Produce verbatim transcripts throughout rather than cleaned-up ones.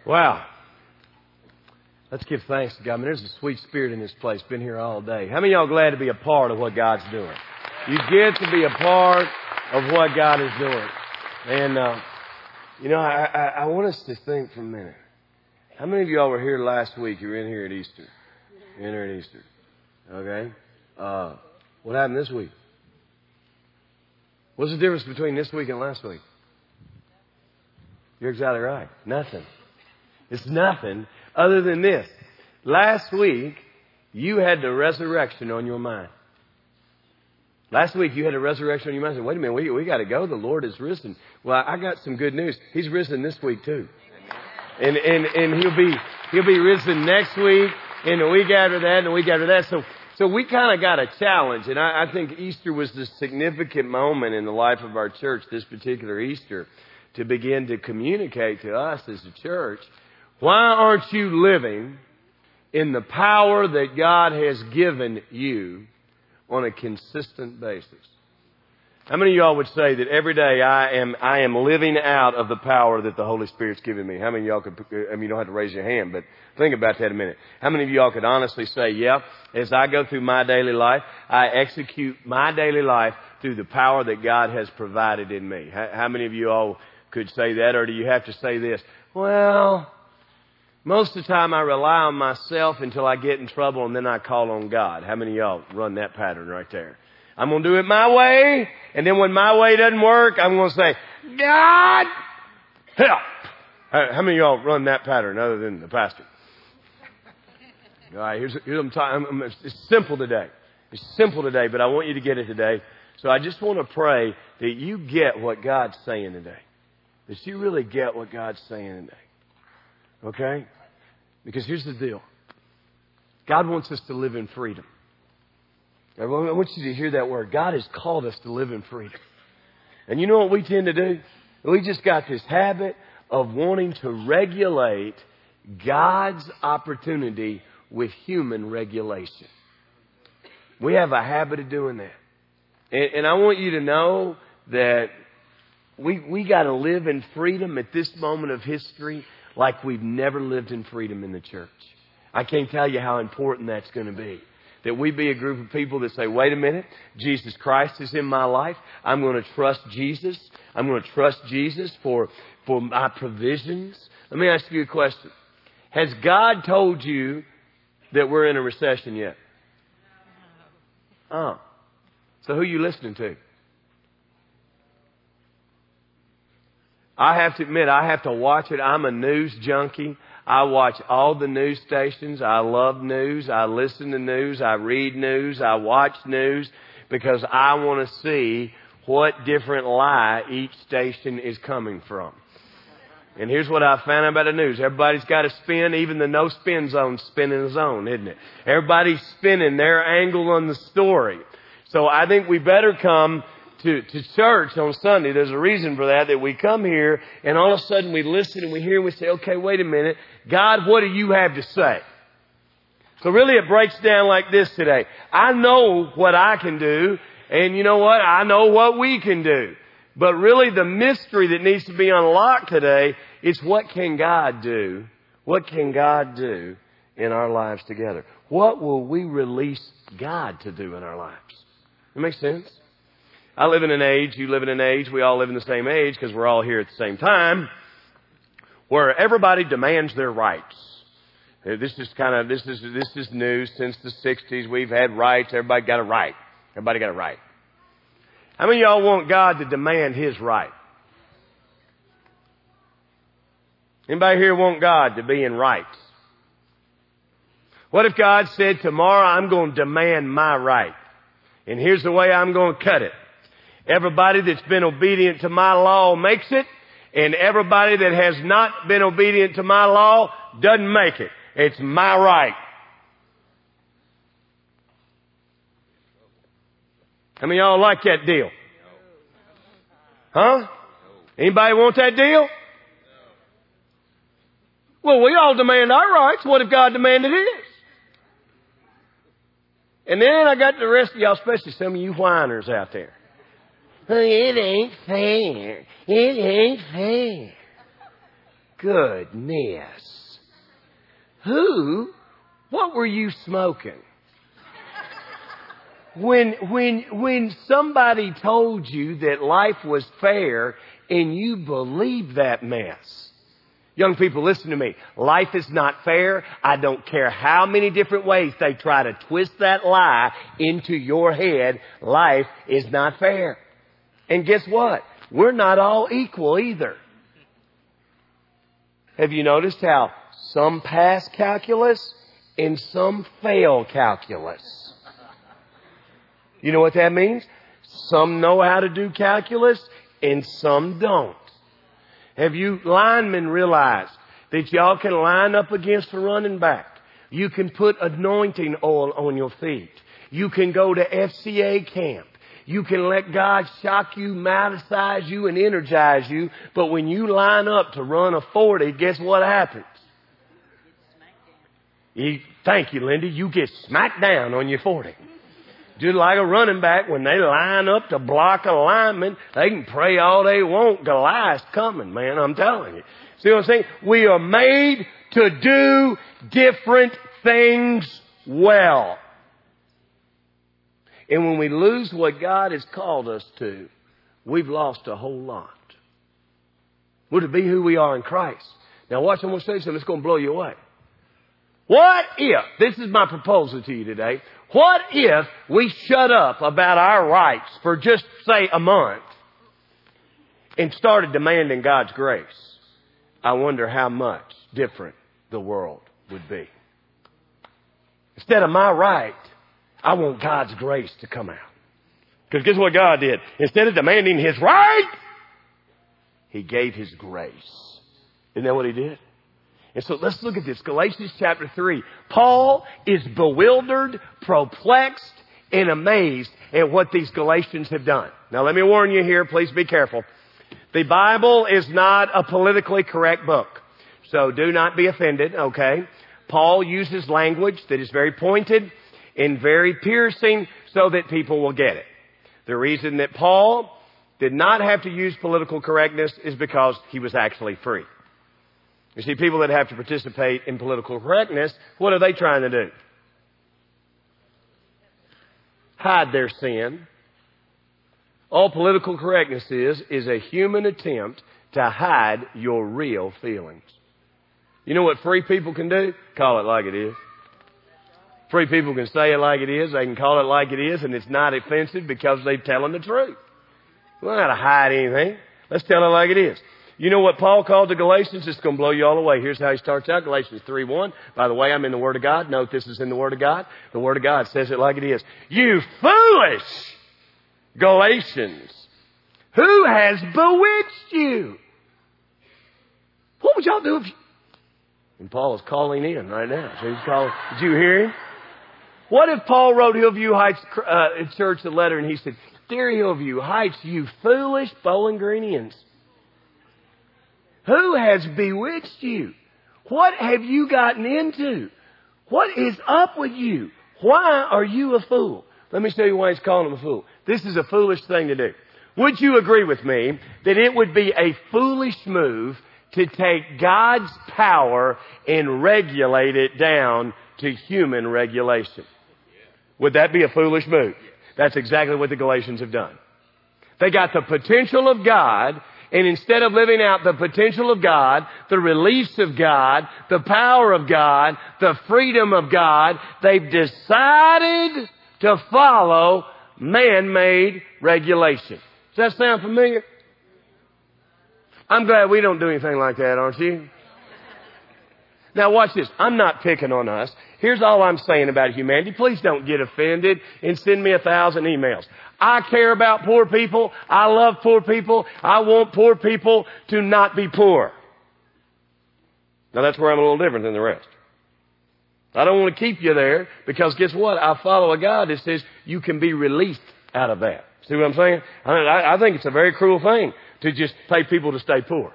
Wow. Let's give thanks to God. I mean, there's a sweet spirit in this place. Been here all day. How many of y'all glad to be a part of what God's doing? You get to be a part of what God is doing. And, uh, you know, I, I, I want us to think for a minute. How many of y'all were here last week? You were in here at Easter. You're in here at Easter. Okay? Uh, what happened this week? What's the difference between this week and last week? You're exactly right. Nothing. It's nothing other than this. Last week, you had the resurrection on your mind. Last week, you had a resurrection on your mind. I said, wait a minute, we, we got to go. The Lord is risen. Well, I got some good news. He's risen this week, too. And, and, and he'll be, he'll be risen next week, and the week after that, and the week after that. So, so we kind of got a challenge. And I, I think Easter was the significant moment in the life of our church, this particular Easter, to begin to communicate to us as a church, why aren't you living in the power that God has given you on a consistent basis? How many of y'all would say that every day I am I am living out of the power that the Holy Spirit's given me? How many of y'all could, I mean, you don't have to raise your hand, but think about that a minute. How many of y'all could honestly say, yeah, as I go through my daily life, I execute my daily life through the power that God has provided in me? How, how many of you all could say that? Or do you have to say this? Well, most of the time I rely on myself until I get in trouble and then I call on God. How many of y'all run that pattern right there? I'm going to do it my way, and then when my way doesn't work, I'm going to say, God, help. How many of y'all run that pattern other than the pastor? All right, here's, here's what I'm talking. It's simple today. It's simple today, but I want you to get it today. So I just want to pray that you get what God's saying today. That you really get what God's saying today. Okay? Because here's the deal. God wants us to live in freedom. I want you to hear that word. God has called us to live in freedom. And you know what we tend to do? We just got this habit of wanting to regulate God's opportunity with human regulation. We have a habit of doing that. And, and I want you to know that we, we got to live in freedom at this moment of history like we've never lived in freedom in the church. I can't tell you how important that's going to be. That we be a group of people that say, wait a minute, Jesus Christ is in my life. I'm going to trust Jesus. I'm going to trust Jesus for, for my provisions. Let me ask you a question. Has God told you that we're in a recession yet? Oh. So who are you listening to? I have to admit, I have to watch it. I'm a news junkie. I watch all the news stations. I love news. I listen to news. I read news. I watch news because I want to see what different lie each station is coming from. And here's what I found out about the news. Everybody's got a spin. Even the no spin zone's spinning a zone, isn't it? Everybody's spinning their angle on the story. So I think we better come To, to church on Sunday. There's a reason for that, that we come here and all of a sudden we listen and we hear and we say, okay, wait a minute. God, what do you have to say? So really it breaks down like this today. I know what I can do, and you know what? I know what we can do. But really the mystery that needs to be unlocked today is what can God do? What can God do in our lives together? What will we release God to do in our lives? That makes sense? I live in an age, you live in an age, we all live in the same age because we're all here at the same time, where everybody demands their rights. This is kind of, this is, this is new since the sixties. We've had rights. Everybody got a right. Everybody got a right. How many of y'all want God to demand His right? Anybody here want God to be in rights? What if God said, tomorrow I'm going to demand my right, and here's the way I'm going to cut it. Everybody that's been obedient to my law makes it, and everybody that has not been obedient to my law doesn't make it. It's my right. How many of y'all like that deal? Huh? Anybody want that deal? Well, we all demand our rights. What if God demanded His? And then I got the rest of y'all, especially some of you whiners out there. It ain't fair. It ain't fair. goodness. Who, what were you smoking? When, when, when somebody told you that life was fair and you believed that mess. Young people, listen to me. Life is not fair. I don't care how many different ways they try to twist that lie into your head. Life is not fair. And guess what? We're not all equal either. Have you noticed how some pass calculus and some fail calculus? You know what that means? Some know how to do calculus and some don't. Have you linemen realized that y'all can line up against a running back? You can put anointing oil on your feet. You can go to F C A camp. You can let God shock you, magnetize you, and energize you. But when you line up to run a forty, guess what happens? You, thank you, Lindy. You get smacked down on your forty. Just like a running back, when they line up to block a lineman, they can pray all they want. Goliath's coming, man, I'm telling you. See what I'm saying? We are made to do different things well. And when we lose what God has called us to, we've lost a whole lot. We're to be who we are in Christ. Now watch, I'm going to say something that's going to blow you away. What if, this is my proposal to you today, what if we shut up about our rights for just, say, a month and started demanding God's grace? I wonder how much different the world would be. Instead of my right, I want God's grace to come out. Because guess what God did? Instead of demanding His right, He gave His grace. Isn't that what He did? And so let's look at this. Galatians chapter three. Paul is bewildered, perplexed, and amazed at what these Galatians have done. Now let me warn you here. Please be careful. The Bible is not a politically correct book. So do not be offended, okay? Paul uses language that is very pointed and very piercing so that people will get it. The reason that Paul did not have to use political correctness is because he was actually free. You see, people that have to participate in political correctness, what are they trying to do? Hide their sin. All political correctness is, is a human attempt to hide your real feelings. You know what free people can do? Call it like it is. Free people can say it like it is. They can call it like it is, and it's not offensive because they're telling the truth. We don't have to hide anything. Let's tell it like it is. You know what Paul called the Galatians? It's going to blow you all away. Here's how he starts out. Galatians three one. By the way, I'm in the Word of God. Note this is in the Word of God. The Word of God says it like it is. You foolish Galatians, who has bewitched you? What would y'all do if you... And Paul is calling in right now. So he's calling. Did you hear him? What if Paul wrote Hillview Heights uh, Church a letter and he said, Dear Hillview Heights, you foolish Bowling Greenians. Who has bewitched you? What have you gotten into? What is up with you? Why are you a fool? Let me tell you why he's calling him a fool. This is a foolish thing to do. Would you agree with me that it would be a foolish move to take God's power and regulate it down to human regulation? Would that be a foolish move? That's exactly what the Galatians have done. They got the potential of God, and instead of living out the potential of God, the release of God, the power of God, the freedom of God, they've decided to follow man-made regulation. Does that sound familiar? I'm glad we don't do anything like that, aren't you? Now watch this. I'm not picking on us. Here's all I'm saying about humanity. Please don't get offended and send me a thousand emails. I care about poor people. I love poor people. I want poor people to not be poor. Now that's where I'm a little different than the rest. I don't want to keep you there because guess what? I follow a God that says you can be released out of that. See what I'm saying? I, I think it's a very cruel thing to just pay people to stay poor.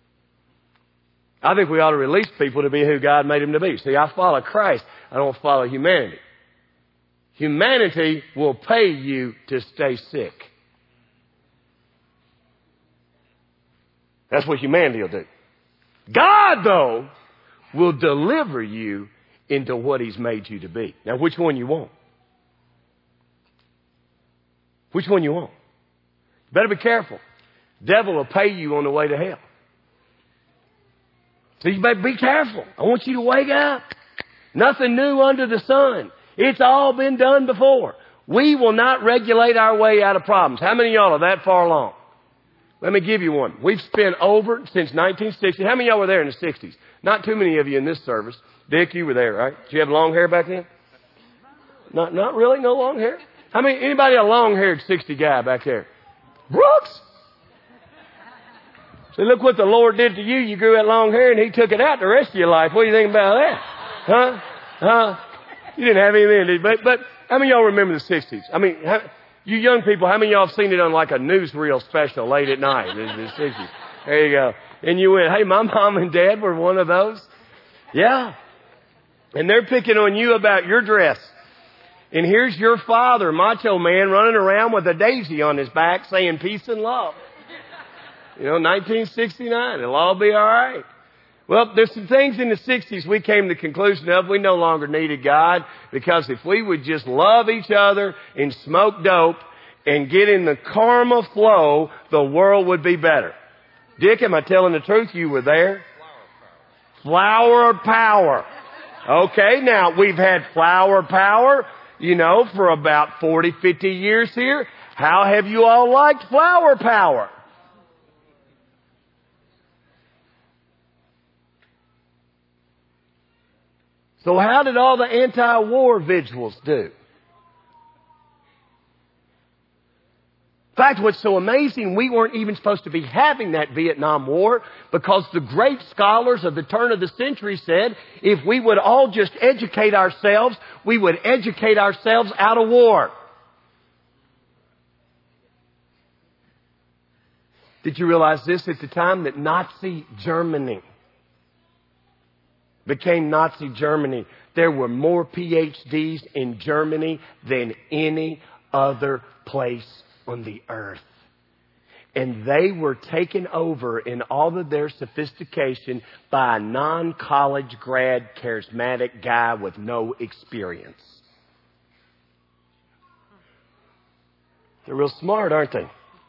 I think we ought to release people to be who God made them to be. See, I follow Christ. I don't follow humanity. Humanity will pay you to stay sick. That's what humanity will do. God, though, will deliver you into what He's made you to be. Now, which one you want? Which one you want? You better be careful. Devil will pay you on the way to hell. So you better be careful. I want you to wake up. Nothing new under the sun. It's all been done before. We will not regulate our way out of problems. How many of y'all are that far along? Let me give you one. We've spent over, since nineteen sixty. How many of y'all were there in the sixties? Not too many of you in this service. Dick, you were there, right? Did you have long hair back then? Not, not really? No long hair? How many, anybody a long-haired sixty guy back there? Brooks! So look what the Lord did to you. You grew that long hair and He took it out the rest of your life. What do you think about that? Huh? Huh? You didn't have anything, did you? But, but how many of y'all remember the sixties? I mean, how, you young people, how many of y'all have seen it on like a newsreel special late at night? The, the sixties. There you go. And you went, hey, my mom and dad were one of those. Yeah. And they're picking on you about your dress. And here's your father, macho man, running around with a daisy on his back saying peace and love. You know, nineteen sixty-nine, it'll all be all right. Well, there's some things in the sixties we came to the conclusion of we no longer needed God, because if we would just love each other and smoke dope and get in the karma flow, the world would be better. Dick, am I telling the truth? You were there. Flower power. Okay, now we've had flower power, you know, for about forty, fifty years here. How have you all liked flower power? So how did all the anti-war vigils do? In fact, what's so amazing, we weren't even supposed to be having that Vietnam War, because the great scholars of the turn of the century said if we would all just educate ourselves, we would educate ourselves out of war. Did you realize this at the time, that Nazi Germany became Nazi Germany? There were more P H Ds in Germany than any other place on the earth. And they were taken over in all of their sophistication by a non-college grad charismatic guy with no experience. They're real smart, aren't they?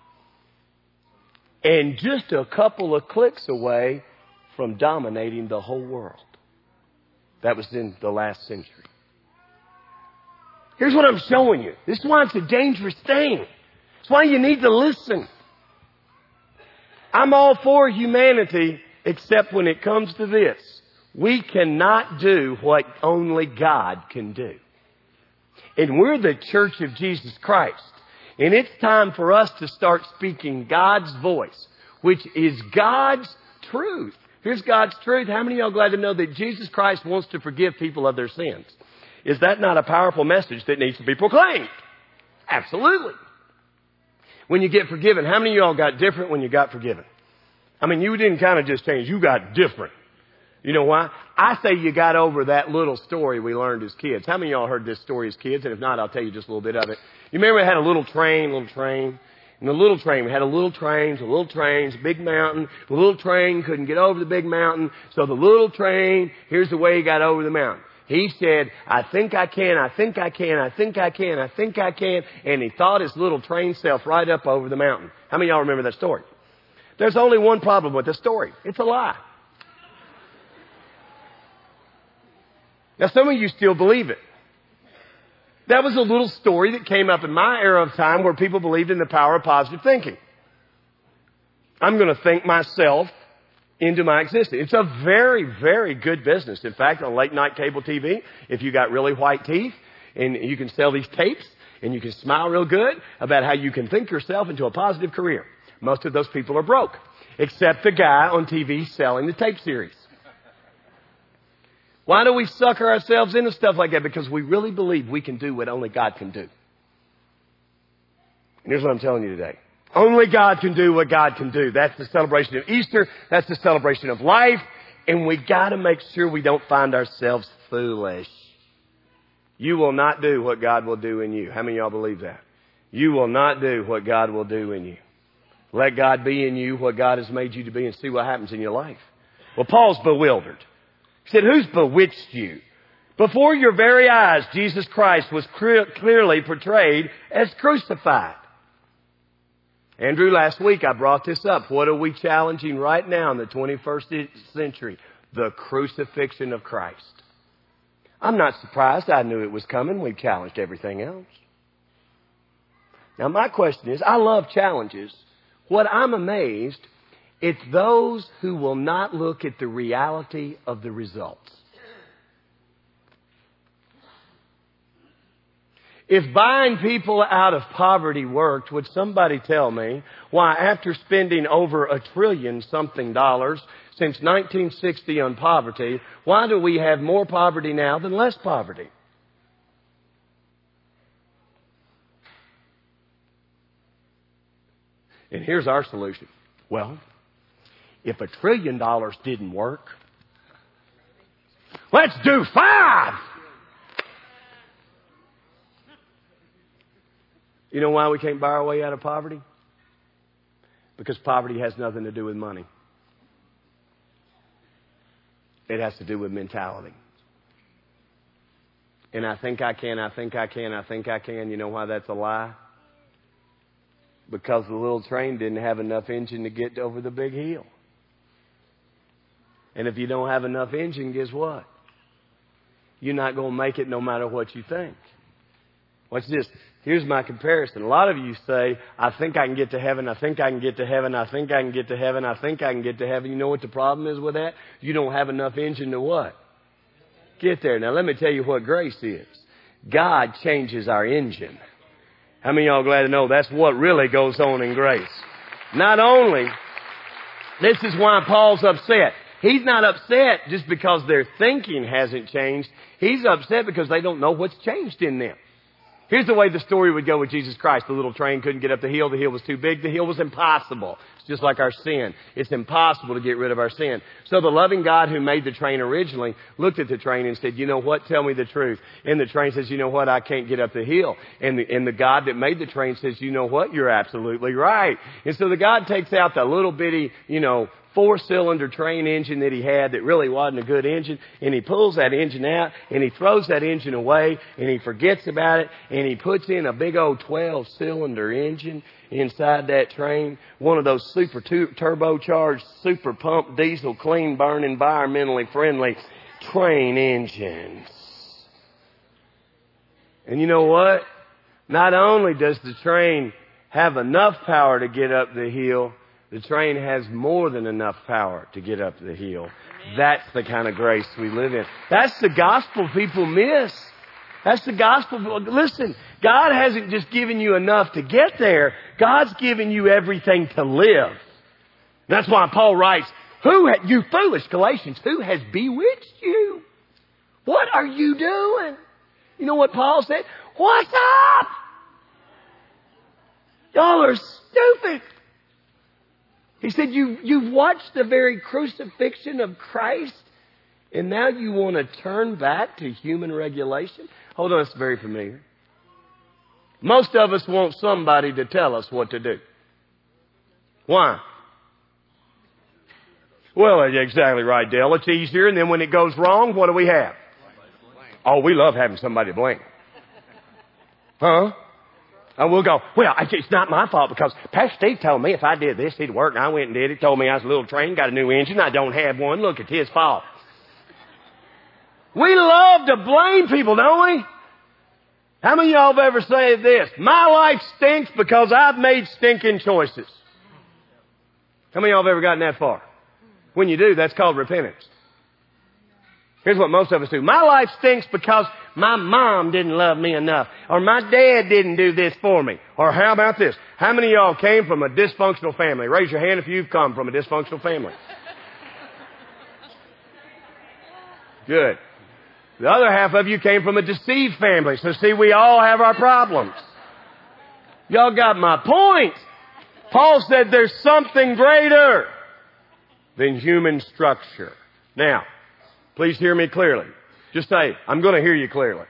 And just a couple of clicks away from dominating the whole world. That was in the last century. Here's what I'm showing you. This is why it's a dangerous thing. It's why you need to listen. I'm all for humanity, except when it comes to this. We cannot do what only God can do. And we're the Church of Jesus Christ. And it's time for us to start speaking God's voice, which is God's truth. Here's God's truth. How many of y'all glad to know that Jesus Christ wants to forgive people of their sins? Is that not a powerful message that needs to be proclaimed? Absolutely. When you get forgiven, how many of y'all got different when you got forgiven? I mean, you didn't kind of just change. You got different. You know why? I say you got over that little story we learned as kids. How many of y'all heard this story as kids? And if not, I'll tell you just a little bit of it. You remember it had a little train, little train. And the little train, we had a little train, a little train, a big mountain. The little train couldn't get over the big mountain. So the little train, here's the way he got over the mountain. He said, I think I can, I think I can, I think I can, I think I can. And he thought his little train self right up over the mountain. How many of y'all remember that story? There's only one problem with the story. It's a lie. Now, some of you still believe it. That was a little story that came up in my era of time where people believed in the power of positive thinking. I'm going to think myself into my existence. It's a very, very good business. In fact, on late night cable T V, if you got really white teeth and you can sell these tapes and you can smile real good about how you can think yourself into a positive career. Most of those people are broke, except the guy on T V selling the tape series. Why do we sucker ourselves into stuff like that? Because we really believe we can do what only God can do. And here's what I'm telling you today. Only God can do what God can do. That's the celebration of Easter. That's the celebration of life. And we got to make sure we don't find ourselves foolish. You will not do what God will do in you. How many of y'all believe that? You will not do what God will do in you. Let God be in you what God has made you to be and see what happens in your life. Well, Paul's bewildered. He said, who's bewitched you? Before your very eyes, Jesus Christ was clear, clearly portrayed as crucified. Andrew, last week I brought this up. What are we challenging right now in the twenty-first century? The crucifixion of Christ. I'm not surprised. I knew it was coming. We've challenged everything else. Now my question is, I love challenges. What I'm amazed, it's those who will not look at the reality of the results. If buying people out of poverty worked, would somebody tell me why after spending over a trillion something dollars since nineteen sixty on poverty, why do we have more poverty now than less poverty? And here's our solution. Well, if a trillion dollars didn't work, let's do five. You know why we can't buy our way out of poverty? Because poverty has nothing to do with money. It has to do with mentality. And I think I can, I think I can, I think I can. You know why that's a lie? Because the little train didn't have enough engine to get over the big hill. And if you don't have enough engine, guess what? You're not going to make it no matter what you think. Watch this. Here's my comparison. A lot of you say, I think I can get to heaven, I think I can get to heaven, I think I can get to heaven, I think I can get to heaven. You know what the problem is with that? You don't have enough engine to what? Get there. Now let me tell you what grace is. God changes our engine. How many of y'all glad to know that's what really goes on in grace? Not only, this is why Paul's upset. He's not upset just because their thinking hasn't changed. He's upset because they don't know what's changed in them. Here's the way the story would go with Jesus Christ. The little train couldn't get up the hill. The hill was too big. The hill was impossible. It's just like our sin. It's impossible to get rid of our sin. So the loving God who made the train originally looked at the train and said, you know what? Tell me the truth. And the train says, you know what? I can't get up the hill. And the, and the God that made the train says, you know what? You're absolutely right. And so the God takes out the little bitty, you know, four-cylinder train engine that he had that really wasn't a good engine, and he pulls that engine out, and he throws that engine away, and he forgets about it, and he puts in a big old twelve-cylinder engine inside that train, one of those super tu- turbocharged, super pump, diesel, clean burn, environmentally friendly train engines. And you know what? Not only does the train have enough power to get up the hill, the train has more than enough power to get up the hill. That's the kind of grace we live in. That's the gospel people miss. That's the gospel. Listen, God hasn't just given you enough to get there. God's given you everything to live. That's why Paul writes, "Who, ha- you foolish Galatians, who has bewitched you? What are you doing?" You know what Paul said? What's up? Y'all are stupid. He said, you, you've watched the very crucifixion of Christ, and now you want to turn back to human regulation? Hold on, it's very familiar. Most of us want somebody to tell us what to do. Why? Well, you're exactly right, Dale. It's easier, and then when it goes wrong, what do we have? Oh, we love having somebody to blame. Huh? And we'll go, well, it's not my fault because Pastor Steve told me if I did this, it'd work. And I went and did it. Told me I was a little train, got a new engine. I don't have one. Look, it's his fault. We love to blame people, don't we? How many of y'all have ever said this? My life stinks because I've made stinking choices. How many of y'all have ever gotten that far? When you do, that's called repentance. Here's what most of us do. My life stinks because my mom didn't love me enough. Or my dad didn't do this for me. Or how about this? How many of y'all came from a dysfunctional family? Raise your hand if you've come from a dysfunctional family. Good. The other half of you came from a deceived family. So see, we all have our problems. Y'all got my point. Paul said there's something greater than human structure. Now, please hear me clearly. Just say, I'm going to hear you clearly.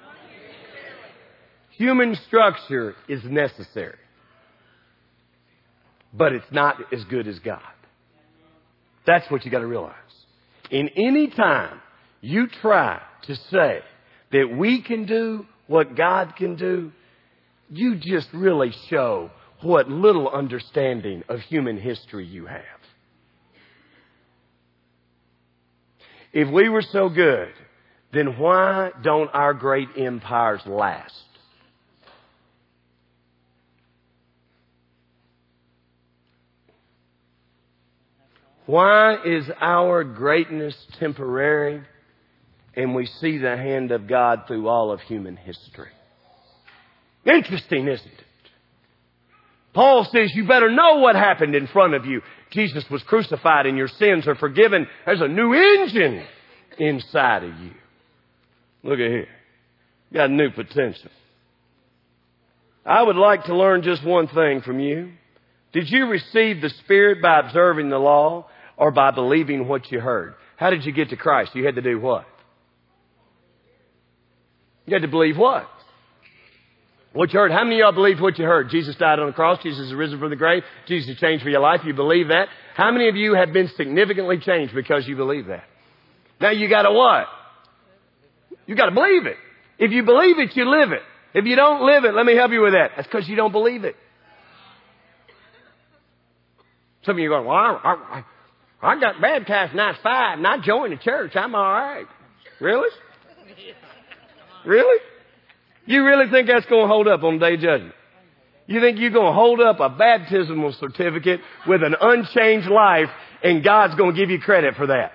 Human structure is necessary, but it's not as good as God. That's what you got to realize. In any time you try to say that we can do what God can do, you just really show what little understanding of human history you have. If we were so good, then why don't our great empires last? Why is our greatness temporary and we see the hand of God through all of human history? Interesting, isn't it? Paul says you better know what happened in front of you. Jesus was crucified and your sins are forgiven. There's a new engine inside of you. Look at here. You got new potential. I would like to learn just one thing from you. Did you receive the Spirit by observing the law or by believing what you heard? How did you get to Christ? You had to do what? You had to believe what? What you heard. How many of y'all believed what you heard? Jesus died on the cross. Jesus is risen from the grave. Jesus changed for your life. You believe that? How many of you have been significantly changed because you believe that? Now you got to what? You got to believe it. If you believe it, you live it. If you don't live it, let me help you with that. That's because you don't believe it. Some of you are going, well, I, I, I got baptized when I was five and I joined the church. I'm all right. Really? Really? You really think that's going to hold up on the day of judgment? You think you're going to hold up a baptismal certificate with an unchanged life and God's going to give you credit for that?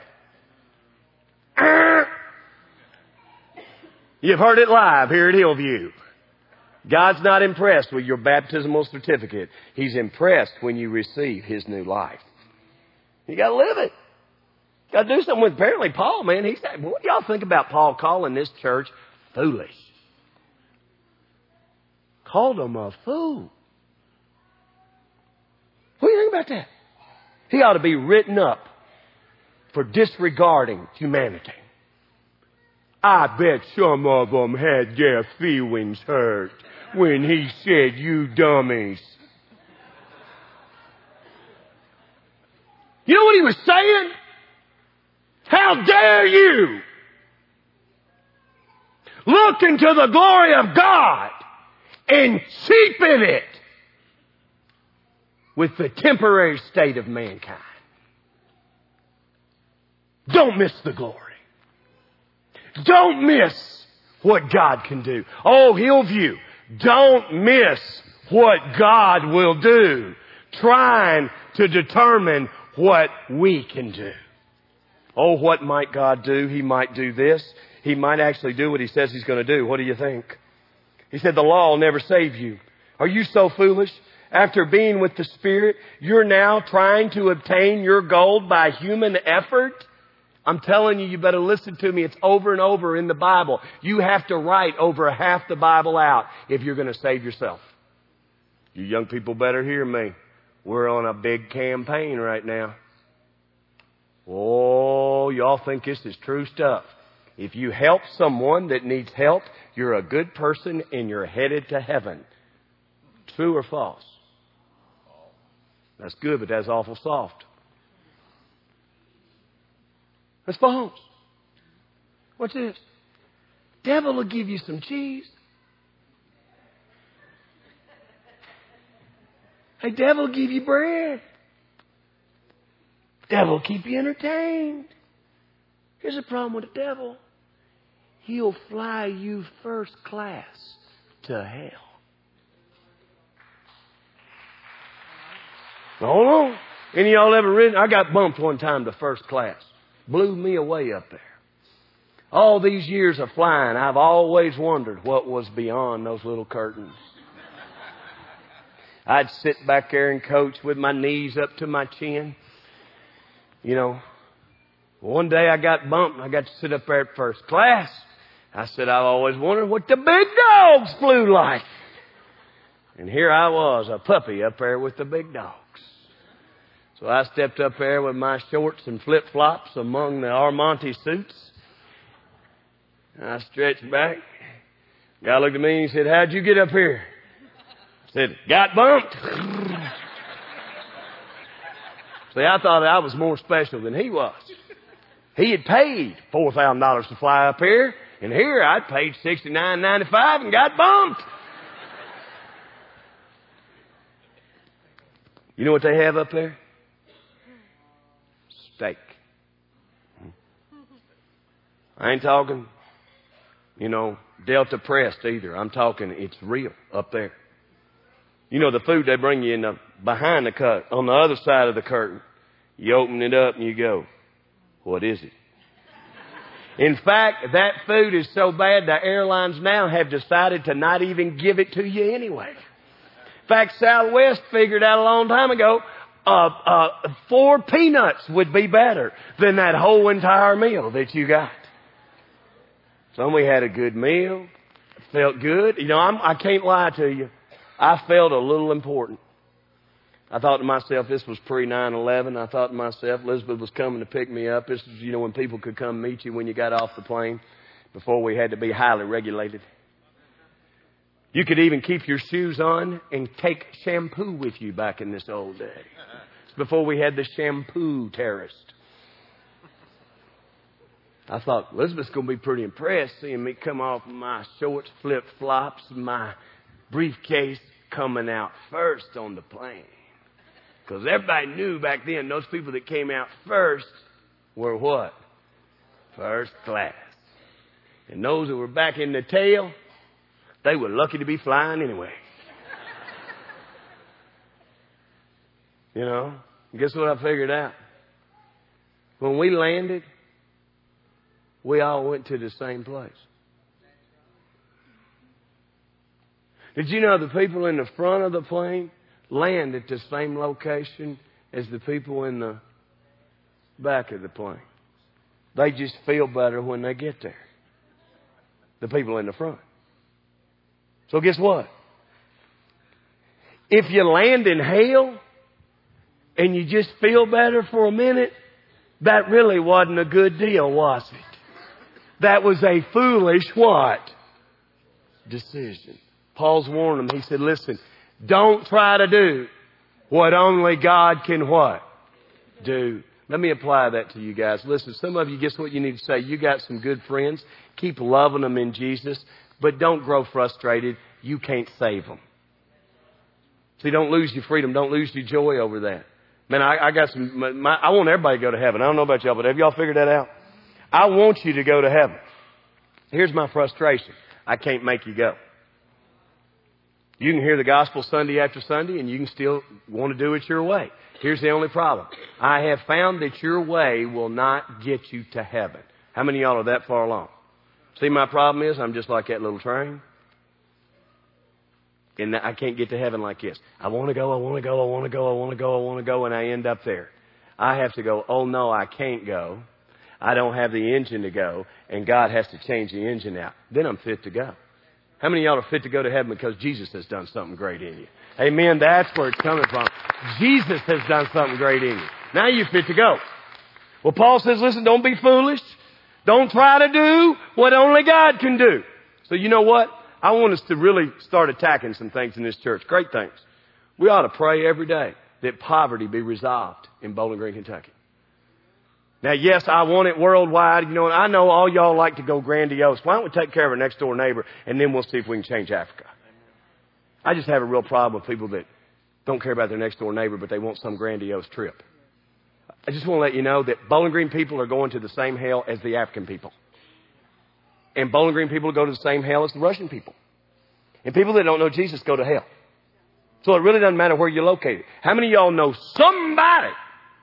You've heard it live here at Hillview. God's not impressed with your baptismal certificate. He's impressed when you receive His new life. You got to live it. You got to do something with. Apparently, Paul, man, he said, what do y'all think about Paul calling this church foolish? Called him a fool. What do you think about that? He ought to be written up for disregarding humanity. I bet some of them had their feelings hurt when he said, you dummies. You know what he was saying? How dare you look into the glory of God and cheapen it with the temporary state of mankind. Don't miss the glory. Don't miss what God can do. Oh, Hillview, don't miss what God will do, trying to determine what we can do. Oh, what might God do? He might do this. He might actually do what He says He's going to do. What do you think? He said the law will never save you. Are you so foolish? After being with the Spirit, you're now trying to obtain your goal by human effort? I'm telling you, you better listen to me. It's over and over in the Bible. You have to write over half the Bible out if you're going to save yourself. You young people better hear me. We're on a big campaign right now. Oh, y'all think this is true stuff. If you help someone that needs help, you're a good person and you're headed to heaven. True or false? That's good, but that's awful soft. That's false. What's this? Devil will give you some cheese. Hey, devil will give you bread. Devil will keep you entertained. Here's the problem with the devil. He'll fly you first class to hell. Hold on. Any of y'all ever ridden? I got bumped one time to first class. Blew me away up there. All these years of flying, I've always wondered what was beyond those little curtains. I'd sit back there and coach with my knees up to my chin. You know, one day I got bumped and I got to sit up there at first class. I said, I've always wondered what the big dogs flew like. And here I was, a puppy up there with the big dogs. So I stepped up there with my shorts and flip-flops among the Armante suits. And I stretched back. The guy looked at me and he said, how'd you get up here? I said, got bumped. See, I thought I was more special than he was. He had paid four thousand dollars to fly up here, and here I'd paid sixty-nine ninety-five and got bumped. You know what they have up there? Steak. I ain't talking, you know, Delta pressed either. I'm talking it's real up there. You know, the food they bring you in the, behind the cut, on the other side of the curtain. You open it up and you go, what is it? In fact, that food is so bad the airlines now have decided to not even give it to you anyway. In fact, Southwest figured out a long time ago, uh, uh, four peanuts would be better than that whole entire meal that you got. So we had a good meal. Felt good. You know, I'm, I can't lie to you. I felt a little important. I thought to myself, this was pre nine eleven. I thought to myself, Elizabeth was coming to pick me up. This was, you know, when people could come meet you when you got off the plane before we had to be highly regulated. You could even keep your shoes on and take shampoo with you back in this old day. It's before we had the shampoo terrorist. I thought, Elizabeth's going to be pretty impressed seeing me come off my shorts, flip-flops, my briefcase coming out first on the plane. Because everybody knew back then those people that came out first were what? First class. And those that were back in the tail, they were lucky to be flying anyway. You know? Guess what I figured out? When we landed, we all went to the same place. Did you know the people in the front of the plane land at the same location as the people in the back of the plane? They just feel better when they get there. The people in the front. So guess what? If you land in hell and you just feel better for a minute, that really wasn't a good deal, was it? That was a foolish what? Decision. Paul's warned them. He said, listen, don't try to do what only God can what? Do. Let me apply that to you guys. Listen, some of you, guess what you need to say? You got some good friends. Keep loving them in Jesus, but don't grow frustrated. You can't save them. See, don't lose your freedom. Don't lose your joy over that. Man, I, I got some, my, my, I want everybody to go to heaven. I don't know about y'all, but have y'all figured that out? I want you to go to heaven. Here's my frustration. I can't make you go. You can hear the gospel Sunday after Sunday, and you can still want to do it your way. Here's the only problem. I have found that your way will not get you to heaven. How many of y'all are that far along? See, my problem is I'm just like that little train. And I can't get to heaven like this. I want to go, I want to go, I want to go, I want to go, I want to go, and I end up there. I have to go, oh no, I can't go. I don't have the engine to go, and God has to change the engine out. Then I'm fit to go. How many of y'all are fit to go to heaven because Jesus has done something great in you? Amen. That's where it's coming from. Jesus has done something great in you. Now you're fit to go. Well, Paul says, listen, don't be foolish. Don't try to do what only God can do. So you know what? I want us to really start attacking some things in this church. Great things. We ought to pray every day that poverty be resolved in Bowling Green, Kentucky. Now, yes, I want it worldwide. You know, I know all y'all like to go grandiose. Why don't we take care of our next door neighbor and then we'll see if we can change Africa? I just have a real problem with people that don't care about their next door neighbor, but they want some grandiose trip. I just want to let you know that Bowling Green people are going to the same hell as the African people. And Bowling Green people go to the same hell as the Russian people. And people that don't know Jesus go to hell. So it really doesn't matter where you're located. How many of y'all know somebody?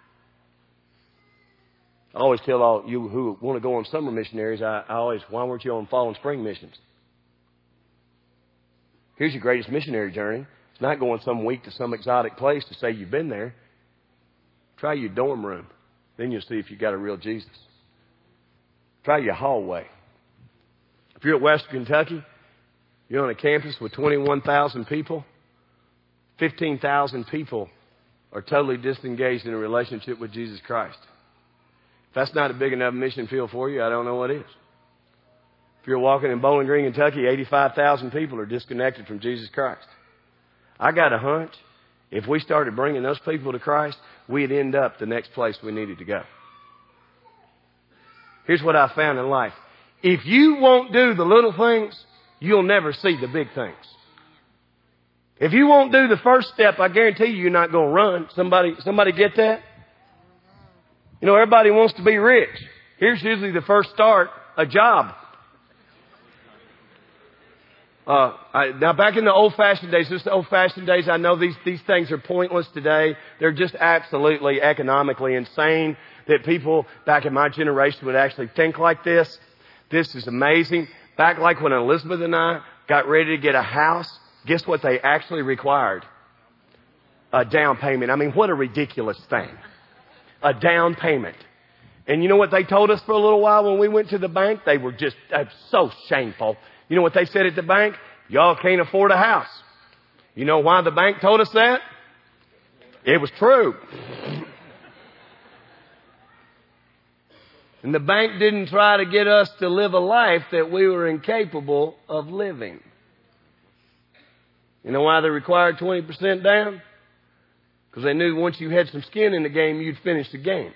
I always tell all you who want to go on summer missionaries, I, I always, why weren't you on fall and spring missions? Here's your greatest missionary journey. It's not going some week to some exotic place to say you've been there. Try your dorm room. Then you'll see if you got a real Jesus. Try your hallway. If you're at Western Kentucky, you're on a campus with twenty-one thousand people, fifteen thousand people are totally disengaged in a relationship with Jesus Christ. If that's not a big enough mission field for you, I don't know what is. If you're walking in Bowling Green, Kentucky, eighty-five thousand people are disconnected from Jesus Christ. I got a hunch If we started bringing those people to Christ, we'd end up the next place we needed to go. Here's what I found in life. If you won't do the little things, you'll never see the big things. If you won't do the first step, I guarantee you you're not going to run. Somebody, somebody get that? You know, everybody wants to be rich. Here's usually the first start, a job. Uh, I, now back in the old-fashioned days, just the old-fashioned days, I know these, these things are pointless today. They're just absolutely economically insane that people back in my generation would actually think like this. This is amazing. Back like when Elizabeth and I got ready to get a house, guess what they actually required? A down payment. I mean, what a ridiculous thing. A down payment. And you know what they told us for a little while when we went to the bank? They were just uh, so shameful. You know what they said at the bank? Y'all can't afford a house. You know why the bank told us that? It was true. And the bank didn't try to get us to live a life that we were incapable of living. You know why they required twenty percent down? Because they knew once you had some skin in the game, you'd finish the game.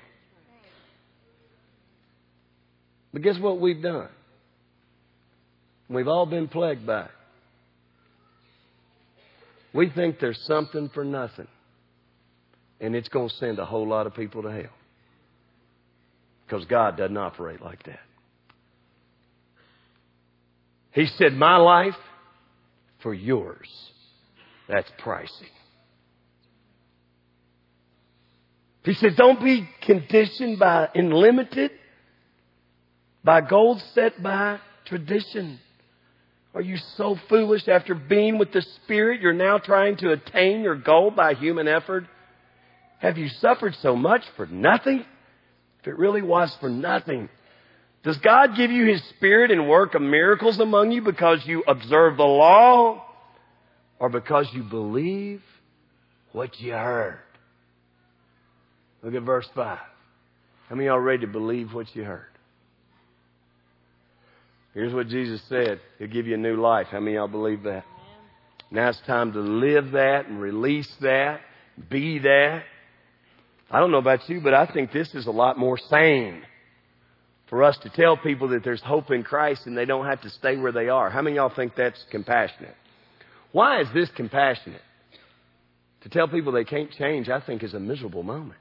But guess what we've done? We've all been plagued by it. We think there's something for nothing. And it's going to send a whole lot of people to hell. Because God doesn't operate like that. He said, my life for yours. That's pricey. He said, don't be conditioned by and limited by goals set by tradition. Are you so foolish after being with the Spirit, you're now trying to attain your goal by human effort? Have you suffered so much for nothing? If it really was for nothing. Does God give you His Spirit and work of miracles among you because you observe the law or because you believe what you heard? Look at verse five. How many of y'all ready to believe what you heard? Here's what Jesus said. He'll give you a new life. How many of y'all believe that? Now it's time to live that and release that, be that. I don't know about you, but I think this is a lot more sane for us to tell people that there's hope in Christ and they don't have to stay where they are. How many of y'all think that's compassionate? Why is this compassionate? To tell people they can't change, I think, is a miserable moment.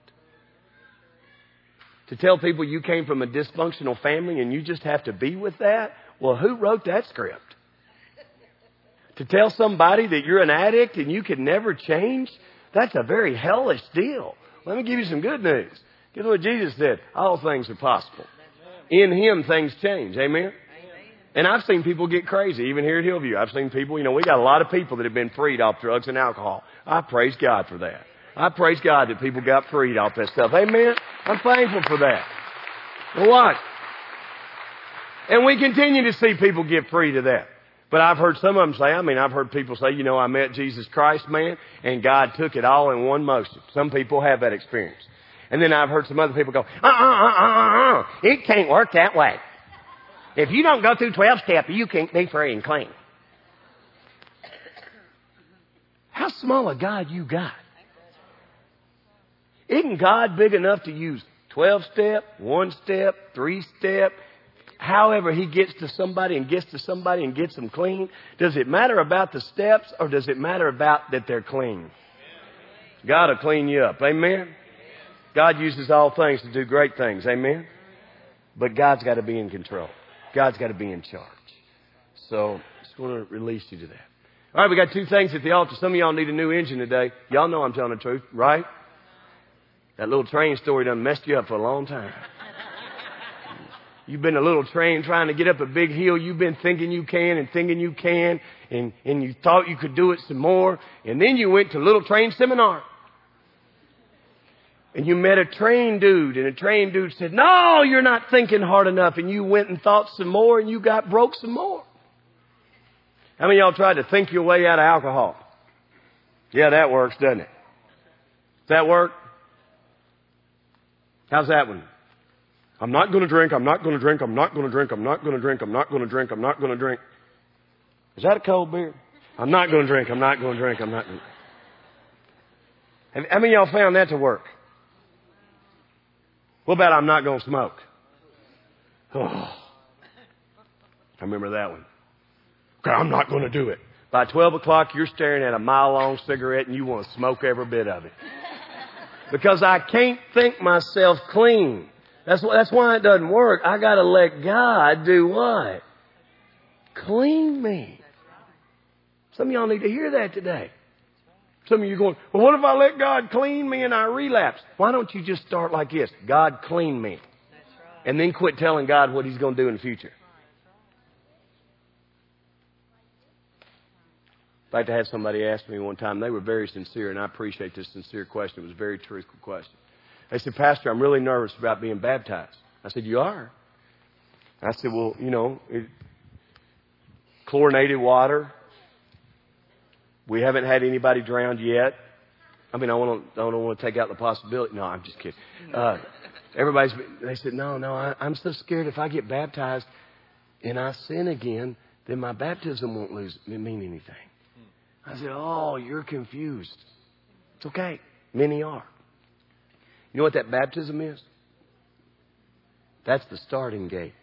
To tell people you came from a dysfunctional family and you just have to be with that? Well, who wrote that script? To tell somebody that you're an addict and you can never change? That's a very hellish deal. Let me give you some good news. Guess what Jesus said? All things are possible. In Him, things change. Amen? And I've seen people get crazy, even here at Hillview. I've seen people, you know, we got a lot of people that have been freed off drugs and alcohol. I praise God for that. I praise God that people got freed off that stuff. Amen? I'm thankful for that. Well, what? And we continue to see people get free to that. But I've heard some of them say, I mean, I've heard people say, you know, I met Jesus Christ, man, and God took it all in one motion. Some people have that experience. And then I've heard some other people go, uh-uh, uh-uh, uh-uh. It can't work that way. If you don't go through twelve steps, you can't be free and clean. How small a God you got? Isn't God big enough to use twelve step, one step, three step, however He gets to somebody and gets to somebody and gets them clean? Does it matter about the steps or does it matter about that they're clean? God will clean you up. Amen? God uses all things to do great things. Amen? But God's got to be in control. God's got to be in charge. So I just want to release you to that. All right, we got two things at the altar. Some of y'all need a new engine today. Y'all know I'm telling the truth, right? That little train story done messed you up for a long time. You've been a little train trying to get up a big hill. You've been thinking you can and thinking you can. And, and you thought you could do it some more. And then you went to Little Train Seminar. And you met a train dude. And a train dude said, no, you're not thinking hard enough. And you went and thought some more. And you got broke some more. How many of y'all tried to think your way out of alcohol? Yeah, that works, doesn't it? Does that work? How's that one? I'm not going to drink, I'm not going to drink, I'm not going to drink, I'm not going to drink, I'm not going to drink, I'm not going to drink. Is that a cold beer? I'm not going to drink, I'm not going to drink, I'm not going to. Have, how many of y'all found that to work? What about I'm not going to smoke? Oh, I remember that one. Okay, I'm not going to do it. By twelve o'clock, you're staring at a mile-long cigarette and you want to smoke every bit of it. Because I can't think myself clean. That's, that's why it doesn't work. I got to let God do what? Clean me. Some of y'all need to hear that today. Some of you are going, well, what if I let God clean me and I relapse? Why don't you just start like this? God, clean me. And then quit telling God what He's going to do in the future. In fact, I had somebody ask me one time, they were very sincere, and I appreciate this sincere question. It was a very truthful question. They said, Pastor, I'm really nervous about being baptized. I said, you are? I said, well, you know, it, chlorinated water. We haven't had anybody drowned yet. I mean, I, want to, I don't want to take out the possibility. No, I'm just kidding. Uh, everybody's, they said, no, no, I, I'm so scared if I get baptized and I sin again, then my baptism won't lose, mean anything. I said, oh, you're confused. It's okay. Many are. You know what that baptism is? That's the starting gate.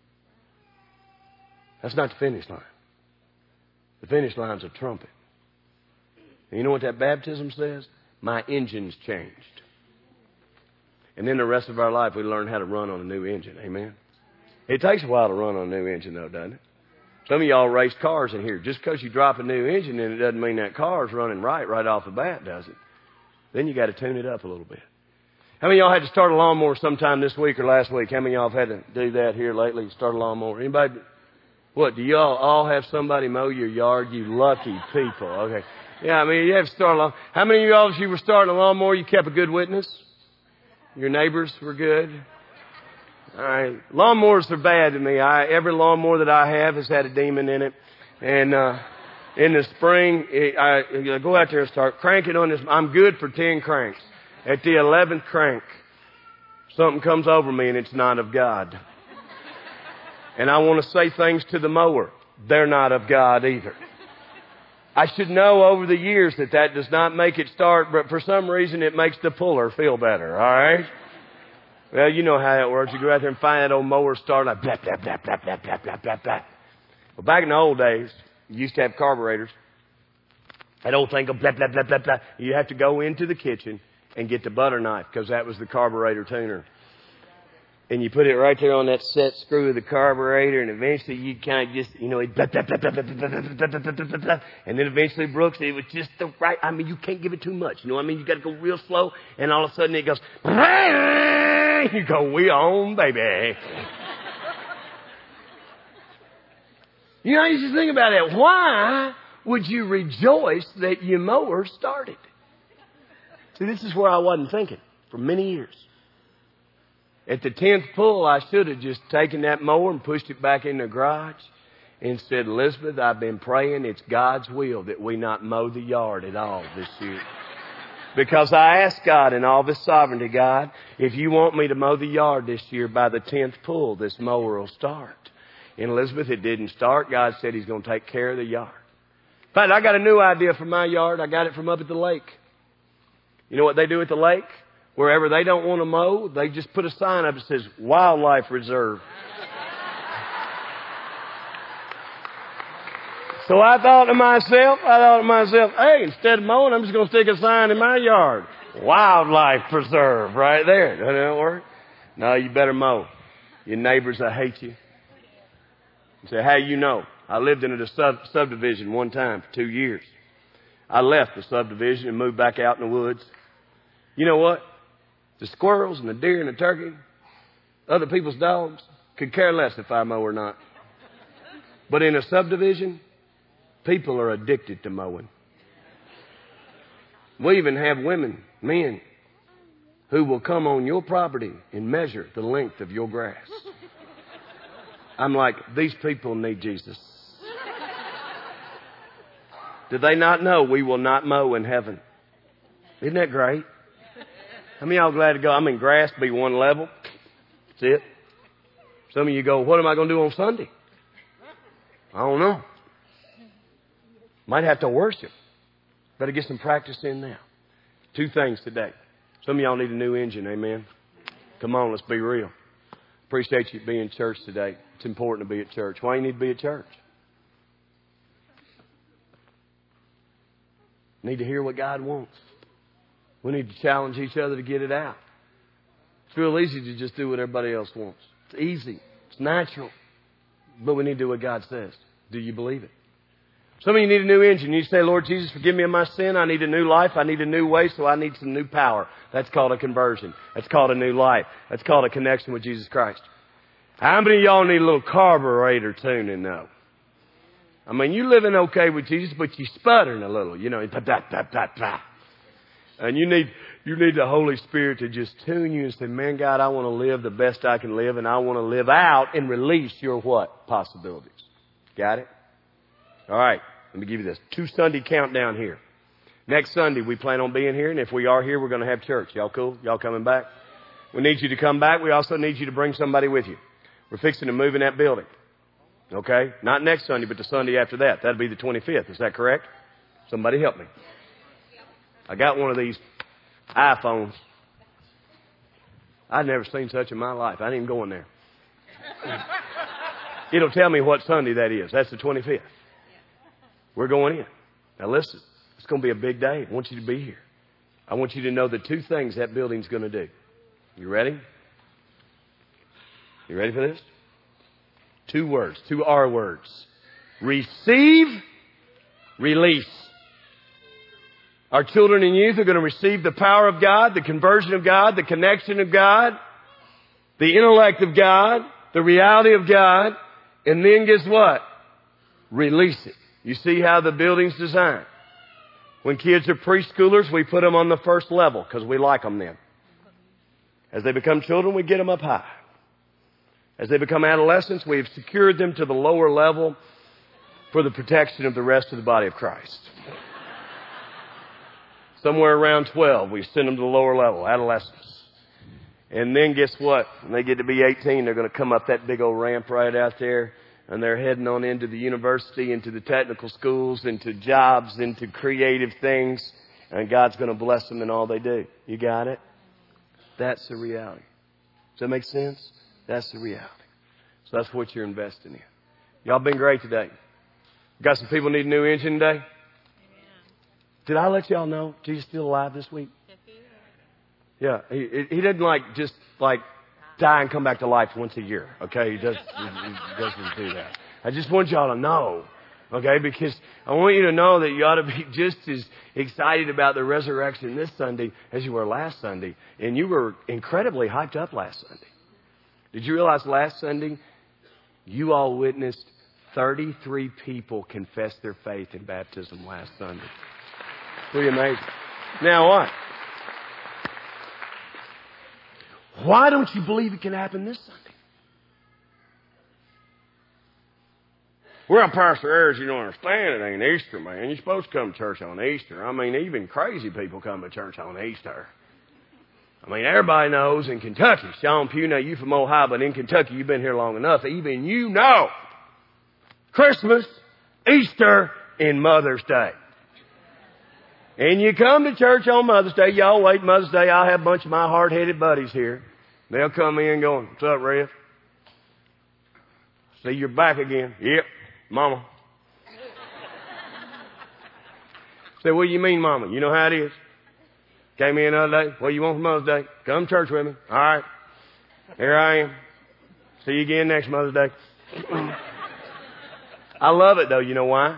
That's not the finish line. The finish line's a trumpet. And you know what that baptism says? My engine's changed. And then the rest of our life we learn how to run on a new engine. Amen? It takes a while to run on a new engine though, doesn't it? Some of y'all race cars in here. Just because you drop a new engine in, it doesn't mean that car's running right right off the bat, does it? Then you got to tune it up a little bit. How many of y'all had to start a lawnmower sometime this week or last week? How many of y'all have had to do that here lately, start a lawnmower? Anybody? What, do y'all all have somebody mow your yard? You lucky people. Okay. Yeah, I mean, you have to start a lawnmower. How many of y'all, as you were starting a lawnmower, you kept a good witness? Your neighbors were good? All right. Lawnmowers are bad to me. I, every lawnmower that I have has had a demon in it. And, uh, in the spring, it, I, I go out there and start cranking on this. I'm good for ten cranks. At the eleventh crank, something comes over me and it's not of God. And I want to say things to the mower. They're not of God either. I should know over the years that that does not make it start, but for some reason it makes the puller feel better. All right? Well, you know how it works. You go out there and find that old mower start like blah, blah, blah, blah, blah, blah, blah, blah, blah. Well, back in the old days, you used to have carburetors. That old thing go blah, blah, blah, blah, blah. You have to go into the kitchen and get the butter knife because that was the carburetor tuner. And you put it right there on that set screw of the carburetor, and eventually you kind of just, you know, it blah, blah, blah, blah, blah, blah, blah, blah, blah, blah, blah, blah. And then eventually, Brooks, it was just the right, I mean, you can't give it too much. You know what I mean? You got to go real slow, and all of a sudden it goes, you go, we on, baby. You know, you just think about it. Why would you rejoice that your mower started? See, this is where I wasn't thinking for many years. At the tenth pull, I should have just taken that mower and pushed it back in the garage and said, Elizabeth, I've been praying it's God's will that we not mow the yard at all this year. Because I asked God in all of His sovereignty, God, if you want me to mow the yard this year, by the tenth pull, this mower will start. And Elizabeth, it didn't start. God said He's going to take care of the yard. In fact, I got a new idea for my yard. I got it from up at the lake. You know what they do at the lake? Wherever they don't want to mow, they just put a sign up that says Wildlife Reserve. So I thought to myself, I thought to myself, hey, instead of mowing, I'm just going to stick a sign in my yard. Wildlife Preserve right there. Doesn't that work? No, you better mow. Your neighbors will hate you. You say, how you know? I lived in a sub- subdivision one time for two years. I left the subdivision and moved back out in the woods. You know what? The squirrels and the deer and the turkey, other people's dogs, could care less if I mow or not. But in a subdivision, people are addicted to mowing. We even have women, men, who will come on your property and measure the length of your grass. I'm like, these people need Jesus. Do they not know we will not mow in heaven? Isn't that great? How many of y'all glad to go? I mean, grass be one level. That's it. Some of you go, what am I going to do on Sunday? I don't know. Might have to worship. Better get some practice in now. Two things today. Some of y'all need a new engine, amen? Come on, let's be real. Appreciate you being at church today. It's important to be at church. Why do you need to be at church? Need to hear what God wants. We need to challenge each other to get it out. It's real easy to just do what everybody else wants. It's easy. It's natural. But we need to do what God says. Do you believe it? Some of you need a new engine. You say, Lord Jesus, forgive me of my sin. I need a new life. I need a new way, so I need some new power. That's called a conversion. That's called a new life. That's called a connection with Jesus Christ. How many of y'all need a little carburetor tuning though? I mean, you living okay with Jesus, but you sputtering a little, you know. And you need you need the Holy Spirit to just tune you and say, man, God, I want to live the best I can live, and I want to live out and release your what? Possibilities. Got it? All right. Let me give you this. Two Sunday countdown here. Next Sunday, we plan on being here, and if we are here, we're going to have church. Y'all cool? Y'all coming back? We need you to come back. We also need you to bring somebody with you. We're fixing to move in that building. Okay? Not next Sunday, but the Sunday after that. That'll be the twenty-fifth. Is that correct? Somebody help me. I got one of these iPhones. I've never seen such in my life. I didn't even go in there. It'll tell me what Sunday that is. That's the twenty-fifth. We're going in. Now listen, it's going to be a big day. I want you to be here. I want you to know the two things that building's going to do. You ready? You ready for this? Two words, two R words. Receive, release. Our children and youth are going to receive the power of God, the conversion of God, the connection of God, the intellect of God, the reality of God, and then guess what? Release it. You see how the building's designed. When kids are preschoolers, we put them on the first level because we like them then. As they become children, we get them up high. As they become adolescents, we have secured them to the lower level for the protection of the rest of the body of Christ. Somewhere around twelve, we send them to the lower level, adolescents. And then guess what? When they get to be eighteen, they're going to come up that big old ramp right out there. And they're heading on into the university, into the technical schools, into jobs, into creative things. And God's going to bless them in all they do. You got it? That's the reality. Does that make sense? That's the reality. So that's what you're investing in. Y'all been great today. Got some people need a new engine today? Amen. Did I let y'all know Jesus is still alive this week? Yes, he is. Yeah, he, he didn't like just like die and come back to life once a year. Okay, he, does, he, he doesn't do that. I just want y'all to know. Okay, because I want you to know that you ought to be just as excited about the resurrection this Sunday as you were last Sunday. And you were incredibly hyped up last Sunday. Did you realize last Sunday you all witnessed thirty-three people confess their faith in baptism last Sunday? Pretty amazing. Now what? Why don't you believe it can happen this Sunday? Well, Pastor Ayers, you don't understand. It ain't Easter, man. You're supposed to come to church on Easter. I mean, even crazy people come to church on Easter. I mean, everybody knows in Kentucky, Sean Pugh, now you from Ohio, but in Kentucky you've been here long enough. Even you know Christmas, Easter, and Mother's Day. And you come to church on Mother's Day. Y'all wait Mother's Day. I'll have a bunch of my hard-headed buddies here. They'll come in going, what's up, Rev? See, you're back again. Yep, Mama. Say, what do you mean, Mama? You know how it is. Came in the other day. What do you want for Mother's Day? Come to church with me. All right. Here I am. See you again next Mother's Day. I love it, though. You know why?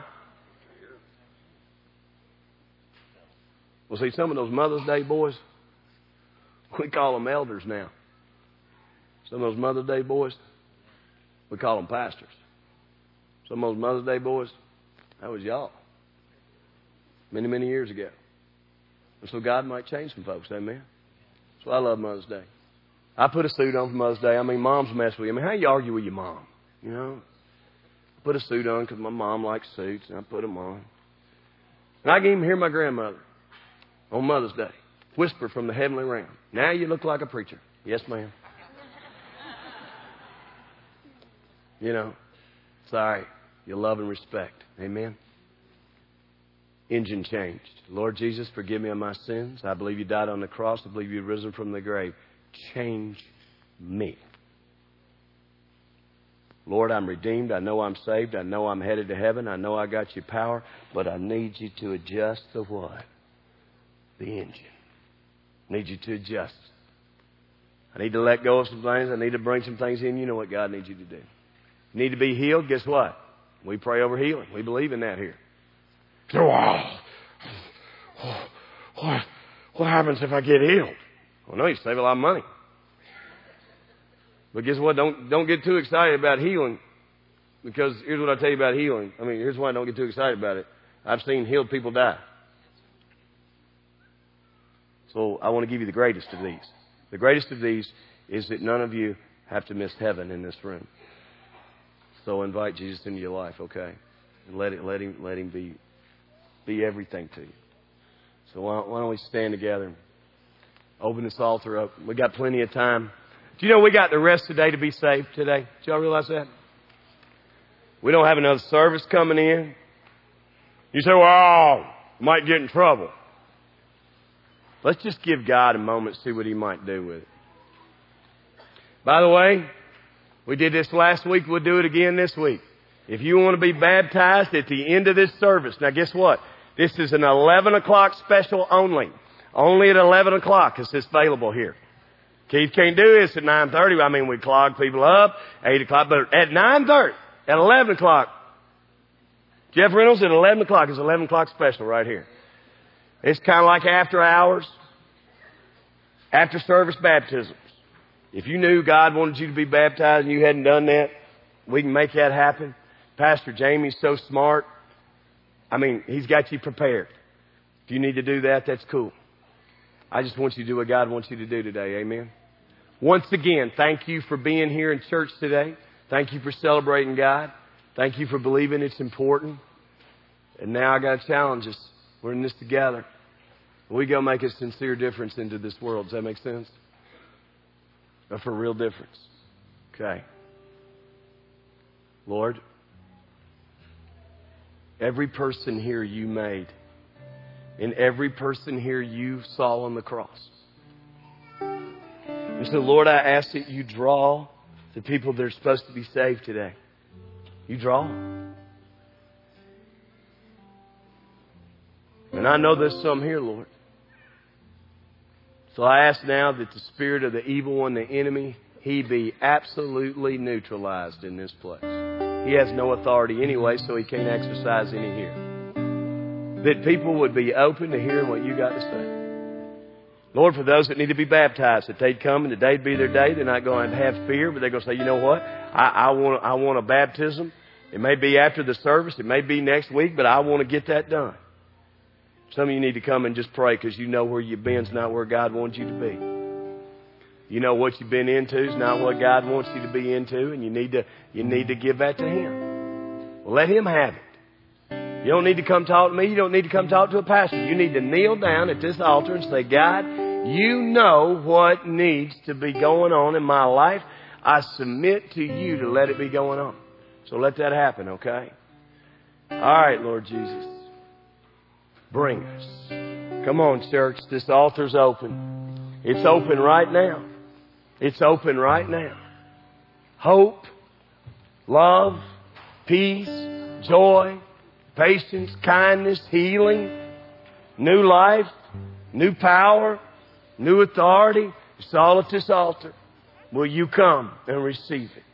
Well, see, some of those Mother's Day boys, we call them elders now. Some of those Mother's Day boys, we call them pastors. Some of those Mother's Day boys, that was y'all. Many, many years ago. And so God might change some folks, amen? So I love Mother's Day. I put a suit on for Mother's Day. I mean, moms mess with you. I mean, how you argue with your mom? You know? I put a suit on because my mom likes suits, and I put them on. And I can even hear my grandmother on Mother's Day whisper from the heavenly realm, now you look like a preacher. Yes, ma'am. You know, it's all right. You love and respect. Amen? engine changed. Lord Jesus, forgive me of my sins. I believe you died on the cross. I believe you've risen from the grave. Change me. Lord, I'm redeemed. I know I'm saved. I know I'm headed to heaven. I know I got your power. But I need you to adjust the what? The engine. I need you to adjust. I need to let go of some things. I need to bring some things in. You know what God needs you to do. You need to be healed. Guess what? We pray over healing. We believe in that here. So, wow. What, what happens if I get healed? Well, no, you save a lot of money. But guess what? Don't, don't get too excited about healing. Because here's what I tell you about healing. I mean, here's why I don't get too excited about it. I've seen healed people die. So I want to give you the greatest of these. The greatest of these is that none of you have to miss heaven in this room. So invite Jesus into your life, okay? And let it, let him, let him be, be everything to you. So why, why don't we stand together and open this altar up? We got plenty of time. Do you know we got the rest of the day to be saved today? Did y'all realize that? We don't have another service coming in. You say, well, might get in trouble. Let's just give God a moment to see what he might do with it. By the way, we did this last week. We'll do it again this week. If you want to be baptized at the end of this service, now guess what? This is an eleven o'clock special only. Only at eleven o'clock is this available here. Keith can't do this at nine thirty. I mean, we clog people up, eight o'clock, but at nine thirty, at eleven o'clock, Jeff Reynolds at eleven o'clock is eleven o'clock special right here. It's kind of like after hours, after service baptisms. If you knew God wanted you to be baptized and you hadn't done that, we can make that happen. Pastor Jamie's so smart. I mean, he's got you prepared. If you need to do that, that's cool. I just want you to do what God wants you to do today. Amen. Once again, thank you for being here in church today. Thank you for celebrating God. Thank you for believing it's important. And now I got to challenge us. We're in this together. We go make a sincere difference into this world. Does that make sense? Or for real difference. Okay. Lord, every person here you made, and every person here you saw on the cross. And so, Lord, I ask that you draw the people that are supposed to be saved today. You draw them. And I know there's some here, Lord. So I ask now that the spirit of the evil one, the enemy, he be absolutely neutralized in this place. He has no authority anyway, so he can't exercise any here. That people would be open to hearing what you got to say. Lord, for those that need to be baptized, that they'd come and today'd be their day. They're not going to have fear, but they're going to say, you know what? I, I want, I want a baptism. It may be after the service. It may be next week, but I want to get that done. Some of you need to come and just pray because you know where you've been is not where God wants you to be. You know what you've been into is not what God wants you to be into, and you need to you need to give that to Him. Well, let Him have it. You don't need to come talk to me. You don't need to come talk to a pastor. You need to kneel down at this altar and say, God, you know what needs to be going on in my life. I submit to you to let it be going on. So let that happen, okay? All right, Lord Jesus. Bring us. Come on, church. This altar's open. It's open right now. It's open right now. Hope, love, peace, joy, patience, kindness, healing, new life, new power, new authority. It's all at this altar. Will you come and receive it?